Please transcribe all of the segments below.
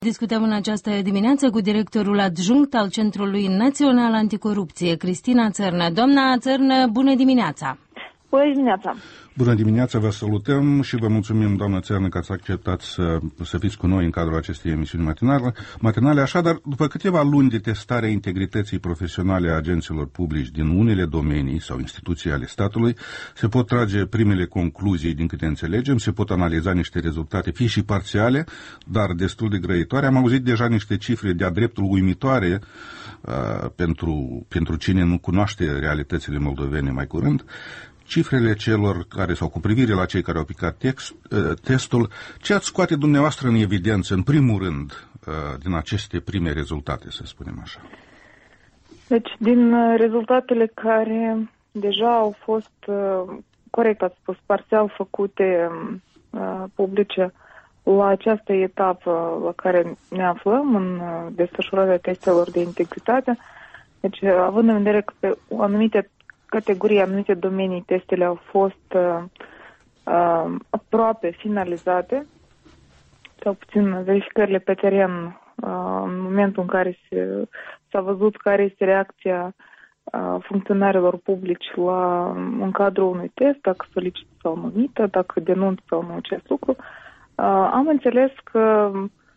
Discutăm în această dimineață cu directorul adjunct al Centrului Național Anticorupție, Cristina Țărnă. Doamna Țărnă, bună dimineața! Bună dimineața! Bună dimineața, vă salutăm și vă mulțumim, doamnă Țărnă, că ați acceptat să fiți cu noi în cadrul acestei emisiuni matinale. Așadar, după câteva luni de testare a integrității profesionale a agenților publici din unele domenii sau instituții ale statului, se pot trage primele concluzii, din câte înțelegem, se pot analiza niște rezultate, fie și parțiale, dar destul de grăitoare. Am auzit deja niște cifre de-a dreptul uimitoare pentru cine nu cunoaște realitățile moldovene mai curând. Cifrele celor care, sau cu privire la cei care au picat testul, ce ați scoate dumneavoastră în evidență, în primul rând, din aceste prime rezultate, să spunem așa? Deci, din rezultatele care deja au fost, corect ați spus, parțial făcute publice la această etapă la care ne aflăm, în desfășurarea testelor de integritate, deci, având în vedere că pe anumite categorii, anumite domenii, testele au fost aproape finalizate, sau puțin verificările pe teren în momentul în care s-a văzut care este reacția funcționarilor publici în cadrul unui test, dacă solicită sau nu mită, dacă denunță sau nu acest lucru. Am înțeles că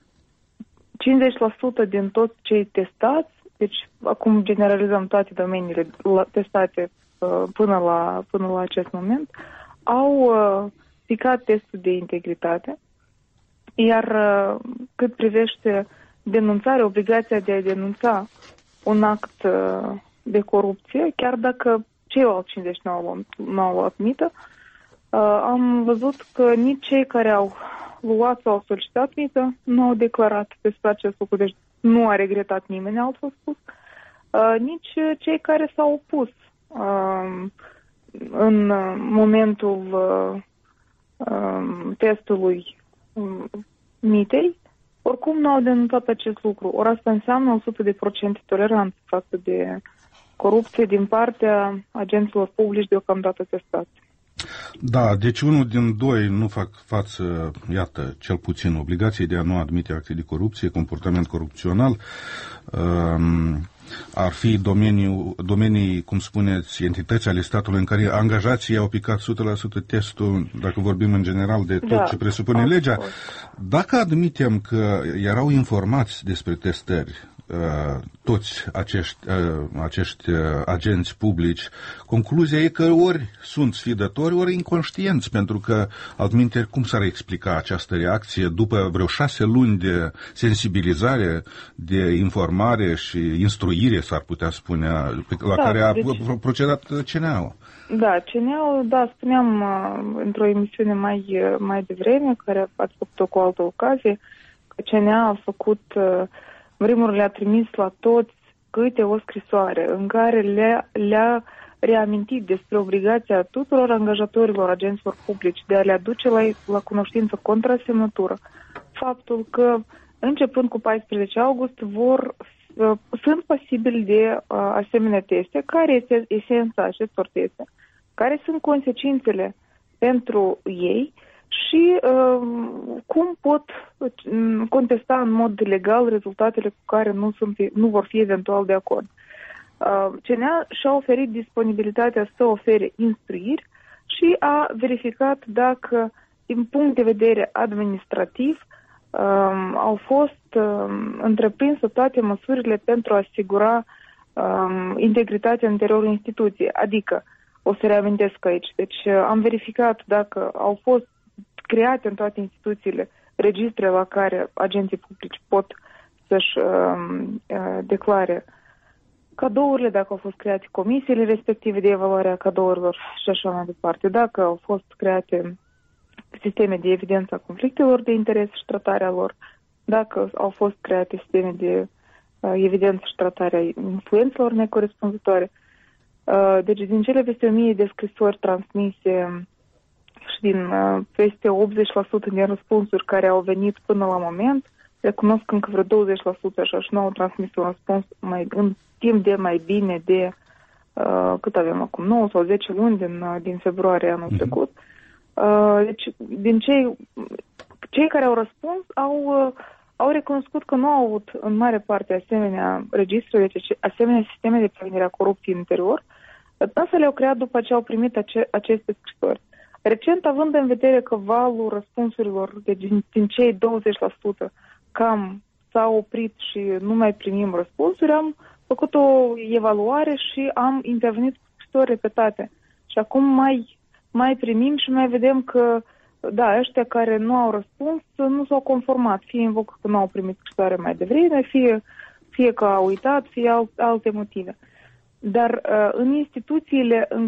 50% din toți cei testați, deci acum generalizăm toate domeniile testate până la acest moment, au picat testul de integritate, iar cât privește denunțarea, obligația de a denunța un act de corupție, chiar dacă ceilalți 59 nu au luat mită, am văzut că nici cei care au luat sau au solicitat mită nu au declarat despre acest lucru, deci nu a regretat nimeni, altfel spus, nici cei care s-au opus în momentul testului mitei, oricum nu au denunțat acest lucru. Ori asta înseamnă 100% toleranță față de corupție din partea agenților publici deocamdată testați. Da, deci unul din doi nu fac față, iată, cel puțin obligației de a nu admite acte de corupție, comportament corupțional. Ar fi domenii, cum spuneți, entități ale statului în care angajații au picat 100% testul, dacă vorbim în general de tot ce presupune legea. Dacă admitem că erau informați despre testări toți acești agenți publici, concluzia e că ori sunt sfidători, ori inconștienți, pentru că, altminteri, cum s-ar explica această reacție după vreo 6 luni de sensibilizare, de informare și instruire, s-ar putea spune, la care a procedat CNA-ul? Da, CNA-ul, spuneam într-o emisiune mai devreme, care ați făcut-o cu altă ocazie, că CNA a făcut... În primul rând, le-a trimis la toți câte o scrisoare în care le-a reamintit despre obligația tuturor angajatorilor agenților publici de a le aduce la cunoștință contrasemnătură faptul că, începând cu 14 august, sunt posibili de asemenea teste, care este esența acestor teste, care sunt consecințele pentru ei și cum pot contesta în mod legal rezultatele cu care nu vor fi eventual de acord. CNA și-a oferit disponibilitatea să ofere instruiri și a verificat dacă, din punct de vedere administrativ, au fost întreprinse toate măsurile pentru a asigura integritatea în interiorul instituției. Adică, o să reamintesc aici, deci am verificat dacă au fost create în toate instituțiile registre la care agenții publici pot să-și declare cadourile, dacă au fost create comisiile respective de evaluare a cadourilor și așa mai departe, dacă au fost create sisteme de evidență a conflictelor de interes și tratarea lor, dacă au fost create sisteme de evidență și tratarea influențelor necorespunzătoare. Deci din cele peste 1000 de scrisori transmise și din peste 80% din răspunsuri care au venit până la moment, recunosc încă vreo 20% așa și nu au transmis un răspuns în timp de mai bine de cât avem acum, 9 sau 10 luni din februarie anul trecut. Deci din cei care au răspuns au au recunoscut că nu au avut în mare parte asemenea registre, deci asemenea sisteme de prevenire a corupției în interior, însă le-au creat după ce au primit aceste scrisori. Recent, având în vedere că valul răspunsurilor din cei 20% cam s-a oprit și nu mai primim răspunsuri, am făcut o evaluare și am intervenit cu scrisori repetate. Și acum mai primim și mai vedem că, da, ăștia care nu au răspuns nu s-au conformat. Fie invocă că nu au primit scrisoare mai devreme, fie că au uitat, fie alte motive. Dar în instituțiile în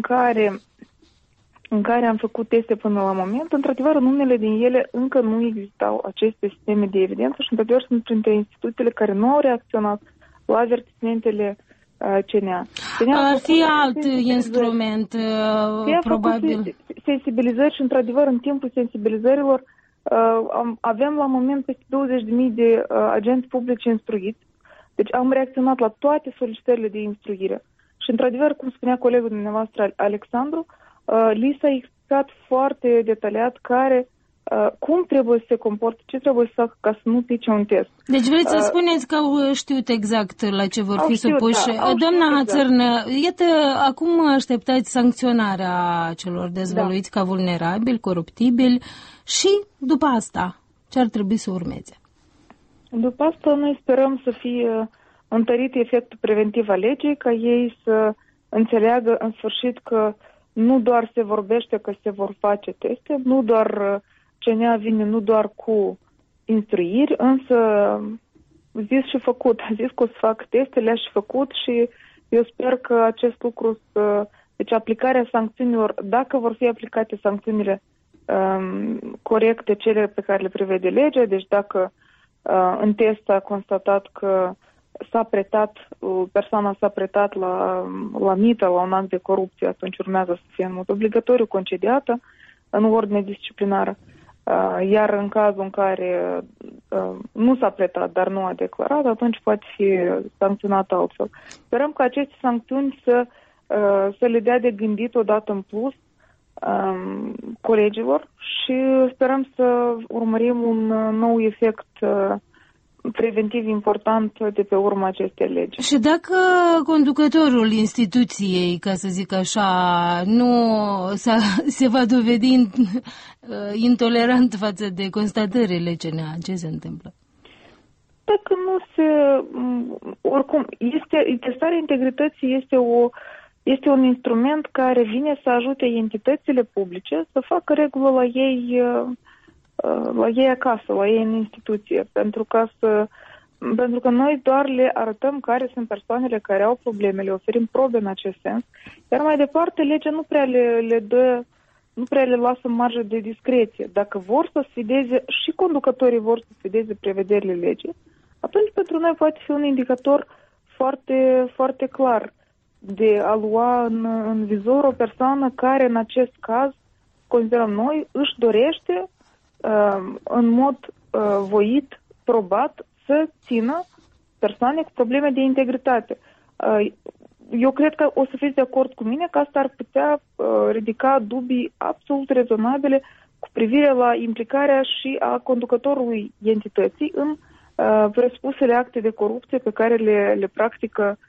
care am făcut teste până la moment, într-adevăr, în unele din ele încă nu existau aceste sisteme de evidență și, într-adevăr, sunt printre instituțiile care nu au reacționat la avertismentele CNA. Ar fi alt instrument, probabil. Sensibilizări și, într-adevăr, în timpul sensibilizărilor avem la moment peste 20.000 de agenți publici instruiți. Deci am reacționat la toate solicitările de instruire. Și, într-adevăr, cum spunea colegul dumneavoastră, Alexandru, li s-a explicat foarte detaliat cum trebuie să se comporte, ce trebuie să facă ca să nu pice un test. Deci vreți să spuneți că au știut exact la ce vor fi supuși. Doamna Țărnă, iată, acum așteptați sancționarea celor dezvăluiți ca vulnerabili, coruptibili și după asta ce ar trebui să urmeze? După asta noi sperăm să fie întărit efectul preventiv al legii, ca ei să înțeleagă în sfârșit că nu doar se vorbește că se vor face teste, nu doar CNA vine nu doar cu instruiri, însă zis și făcut. A zis că o să fac teste, le-a și făcut și eu sper că acest lucru deci aplicarea sancțiunilor, dacă vor fi aplicate sancțiunile corecte, cele pe care le prevede legea, deci dacă în test s-a constatat că persoana s-a pretat la mită, la un act de corupție, atunci urmează să fie în mod obligatoriu concediată în ordine disciplinară. Iar în cazul în care nu s-a pretat, dar nu a declarat, atunci poate fi sancționat altfel. Sperăm că aceste sancțiuni să le dea de gândit odată în plus colegilor și sperăm să urmărim un nou efect preventiv important de pe urma acestei legi. Și dacă conducătorul instituției, ca să zic așa, nu se va dovedi intolerant față de constatările CNA, ce se întâmplă? Dacă nu se... Oricum, testarea integrității este un instrument care vine să ajute entitățile publice să facă regulă la ei acasă, la ei în instituție, pentru că noi doar le arătăm care sunt persoanele care au probleme, le oferim probe în acest sens, iar mai departe legea nu prea le lasă marjă de discreție. Dacă vor să sfideze și conducătorii vor să sfideze prevederile legii, atunci pentru noi poate fi un indicator foarte, foarte clar de a lua în vizor o persoană care în acest caz, considerăm noi, își dorește în mod voit, probat, să țină persoane cu probleme de integritate. Eu cred că o să fiți de acord cu mine că asta ar putea ridica dubii absolut rezonabile cu privire la implicarea și a conducătorului entității în presupusele acte de corupție pe care le practică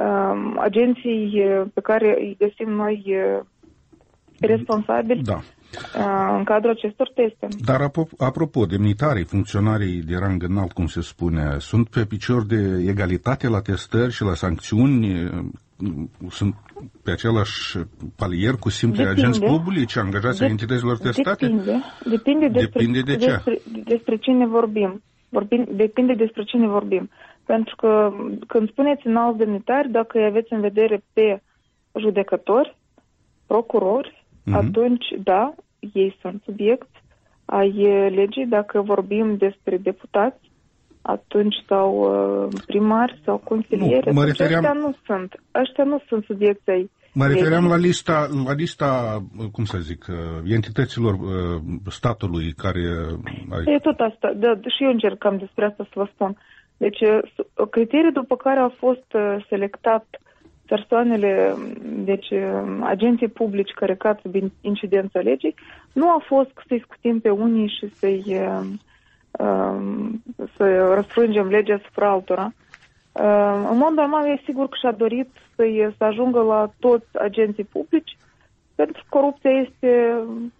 agenții pe care îi găsim noi responsabili. Da. În cadrul acestor teste. Dar apropo, demnitarii, funcționarii de rang înalt, cum se spune, sunt pe picior de egalitate la testări și la sancțiuni? Sunt pe același palier cu simpli agenți publici, angajați ai entităților testate? Depinde de ce? Despre cine vorbim. Depinde despre cine vorbim. Pentru că când spuneți înalți demnitari, dacă îi aveți în vedere pe judecători, procurori, atunci, da, ei sunt subiecti ai legii. Dacă vorbim despre deputați, atunci sau primari sau consilieri, ăștia nu sunt subiecti ai Mă refeream la lista, cum să zic, entităților statului care... E tot asta, da, și eu încercam despre asta să vă spun. Deci, criteriul după care au fost selectat persoanele, deci agenții publici care cad sub incidența legii, nu a fost să-i scutim pe unii și să răsfrângem legea asupra altora. În mod normal, e sigur că și-a dorit să ajungă la toți agenții publici, pentru că corupția este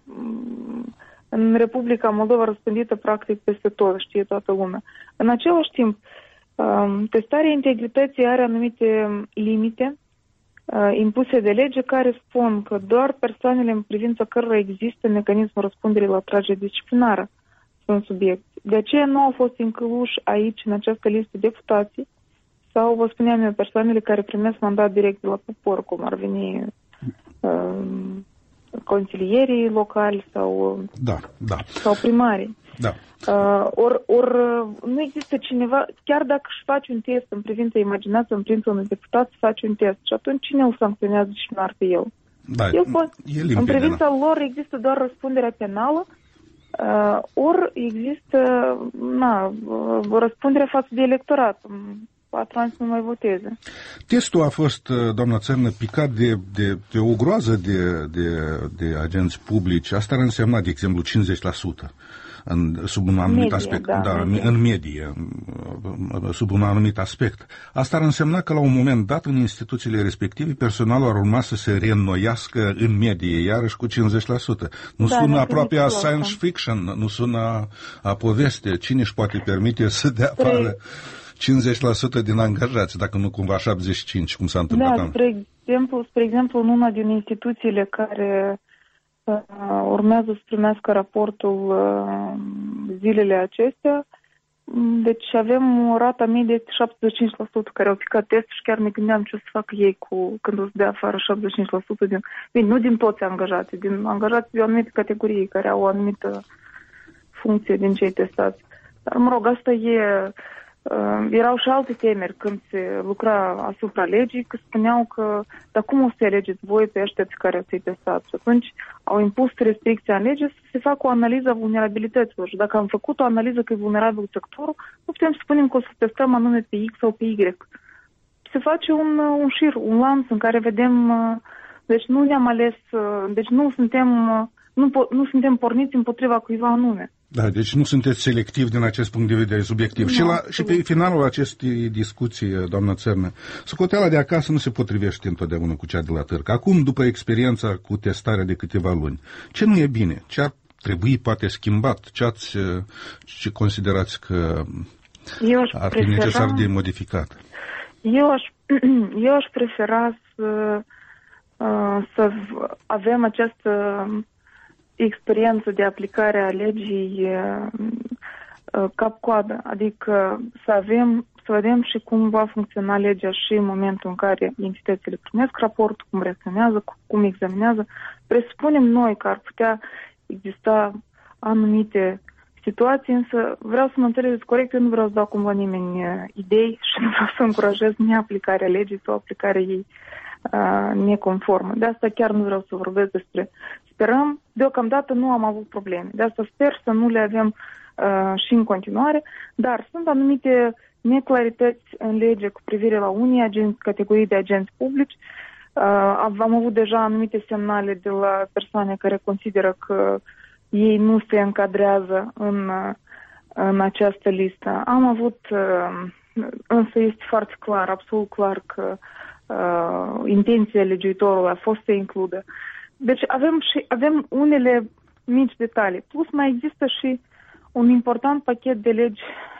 în Republica Moldova răspândită practic peste tot, știe toată lumea. În același timp, testarea integrității are anumite limite impuse de lege care spun că doar persoanele în privința cărora există mecanismul răspunderii la tragere disciplinară sunt subiecti. De aceea nu au fost incluși aici, în această listă, deputații sau, vă spuneam eu, persoanele care primesc mandat direct de la popor, cum ar veni consilierii locali sau primarii. Da. Nu există cineva, chiar dacă își face un test în privința imaginației, în privința unui deputat, să face un test și atunci cine îl sancționează disciplinar pe el? Da, în privința lor există doar răspunderea penală, ori există răspunderea față de electorat. Patru să nu mai voteze. Testul a fost, doamna Țărnă, picat de o groază de agenți publici. Asta ar însemna, de exemplu, 50%. Sub un anumit aspect. În medie, sub un anumit aspect. Asta ar însemna că la un moment dat în instituțiile respective personalul ar urma să se reînnoiască în medie, iarăși cu 50%. Nu sună aproape a science fiction, nu sună a poveste. Cine își poate permite să dea afară 50% din angajați, dacă nu cumva 75%, cum s-a întâmplat? Da, spre exemplu, în una din instituțiile care urmează să primească raportul zilele acestea, deci avem o rată medie de 75% care au picat test și chiar ne gândeam ce o să facă ei când o să dea afară 75% nu din toți angajații, din angajații de o anumită categorie care au o anumită funcție din cei testați. Dar, mă rog, asta erau și alte temeri când se lucra asupra legii, că spuneau că, dar cum o să alegeți voi pe ăștia pe care ați testat? Și atunci au impus restricția în lege să se facă o analiză a vulnerabilităților. Și dacă am făcut o analiză că e vulnerabil sectorul, nu putem să spunem că o să testăm anume pe X sau pe Y. Se face un șir, un lanț în care vedem, deci nu ne-am ales, deci nu suntem porniți împotriva cuiva anume. Da, deci nu sunteți selectivi din acest punct de vedere subiectiv. Și pe finalul acestei discuții, doamna Țărnă, socoteala de acasă nu se potrivește întotdeauna cu cea de la târg. Acum, după experiența cu testarea de câteva luni, ce nu e bine? Ce ar trebui poate schimbat? Ce considerați că ar fi necesar de modificat? Eu aș prefera să avem această experiență de aplicare a legii cap-coadă, adică să vedem și cum va funcționa legea și în momentul în care entitățile primesc raport, cum reacționează, cum examinează. Presupunem noi că ar putea exista anumite situații, însă vreau să mă înțelegeți corect, eu nu vreau să dau cumva nimeni idei și nu vreau să încurajez neaplicarea legii sau aplicarea ei neconformă. De asta chiar nu vreau să vorbesc despre. Sperăm, deocamdată nu am avut probleme. De asta sper să nu le avem și în continuare, dar sunt anumite neclarități în lege cu privire la unii categorii de agenți publici. Am avut deja anumite semnale de la persoane care consideră că ei nu se încadrează în această listă. Am avut, însă este foarte clar, absolut clar că intenția legiuitorului a fost să includă. Deci avem unele mici detalii. Plus mai există și un important pachet de legi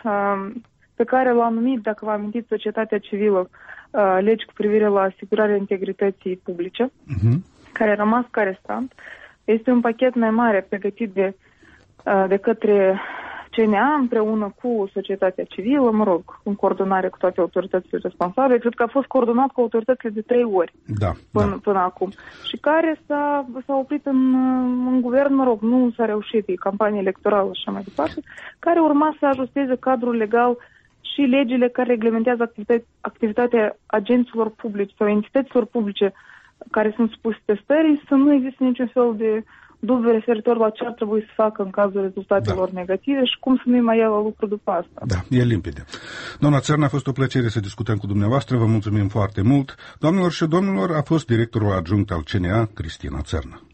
pe care l-a numit, dacă vă amintiți, societatea civilă, legi cu privire la asigurarea integrității publice, care a rămas ca restant. Este un pachet mai mare pregătit de către CNA împreună cu societatea civilă, mă rog, în coordonare cu toate autoritățile responsabile. Cred că a fost coordonat cu autoritățile de 3 ori până acum. Și care s-a oprit în guvern, mă rog, nu s-a reușit, e campanie electorală și așa mai departe, care urma să ajusteze cadrul legal și legile care reglementează activitatea agenților publici sau entităților publice care sunt supuse testării, să nu există niciun fel de dubiu referitor la ce ar trebui să facă în cazul rezultatelor negative și cum să nu-i mai ia la lucru după asta. Da, e limpede. Doamna Țărnă, a fost o plăcere să discutăm cu dumneavoastră, vă mulțumim foarte mult. Doamnelor și domnilor, a fost directorul adjunct al CNA, Cristina Țărnă.